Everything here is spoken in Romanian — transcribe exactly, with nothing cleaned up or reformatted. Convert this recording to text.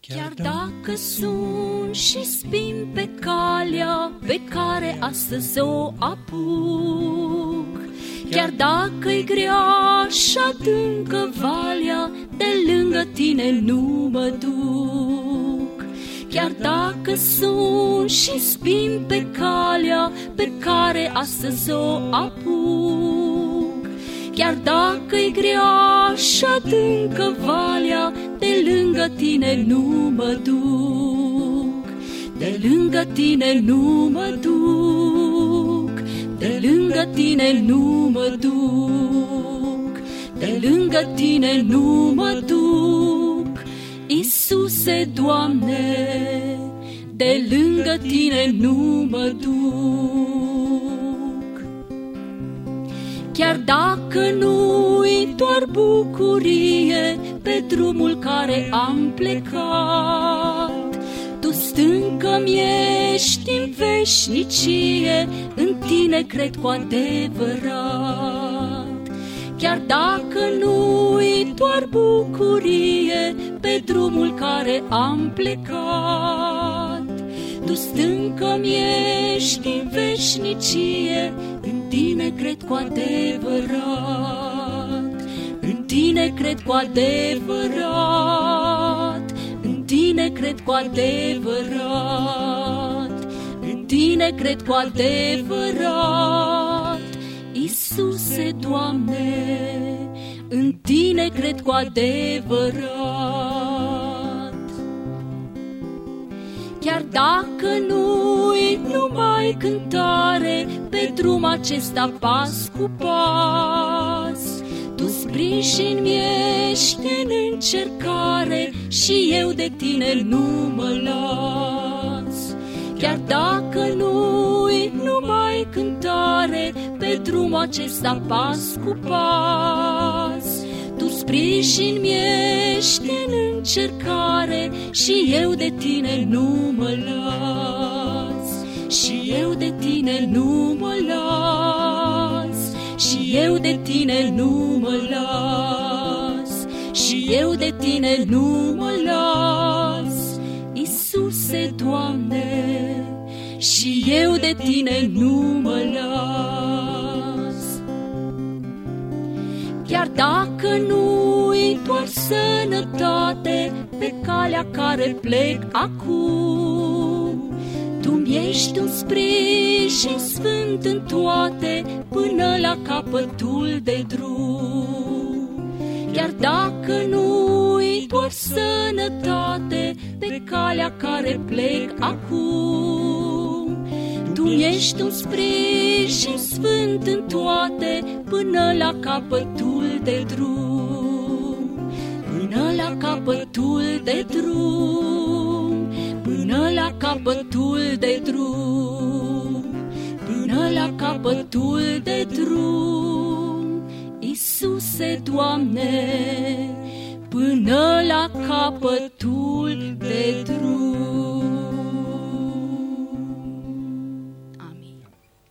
Chiar dacă sun și spin pe calea pe care astăzi o apuc, chiar dacă-i grea și adâncă valea, de lângă tine nu mă duc. Chiar dacă sun și spin pe calea pe care astăzi o apuc, chiar dacă-i grea și adâncă valea, de lângă tine nu mă duc. De lângă tine nu mă duc. De lângă tine nu mă duc. De lângă tine nu mă duc. Iisuse, Doamne, de lângă tine nu mă duc. Chiar dacă nu-i doar bucurie pe drumul care am plecat, Tu stâncă-mi ești în veșnicie, în tine cred cu adevărat. Chiar dacă nu-i doar bucurie pe drumul care am plecat, Tu stâncă-mi ești în veșnicie, în tine cred cu adevărat. În tine cred cu adevărat. În tine cred cu adevărat. În tine cred cu adevărat. Iisuse, Doamne, în tine cred cu adevărat. Chiar dacă nu-i numai cântare pe drum acesta pas cu pas, Tu sprijin-mi ești în încercare și eu de tine nu mă las. Chiar dacă nu-i numai cântare pe drum acesta pas cu pas, Tu sprijin-mi ești în încercare și eu de tine nu mă las. Și eu de tine nu mă las. Și eu de tine nu mă las. Și eu de tine nu mă las. Iisuse, Doamne, și eu de tine nu mă las. Chiar dacă nu-i doar sănătate pe calea care plec acum, Tu-mi ești un sprijin sfânt în toate până la capătul de drum. Chiar dacă nu-i doar sănătate pe calea care plec acum, Tu-mi ești un sprijin sfânt în toate până la capătul de drum. Până la capătul de drum. Până la capătul de drum. Până la capătul de drum. Iisuse, Doamne, până la capătul de drum.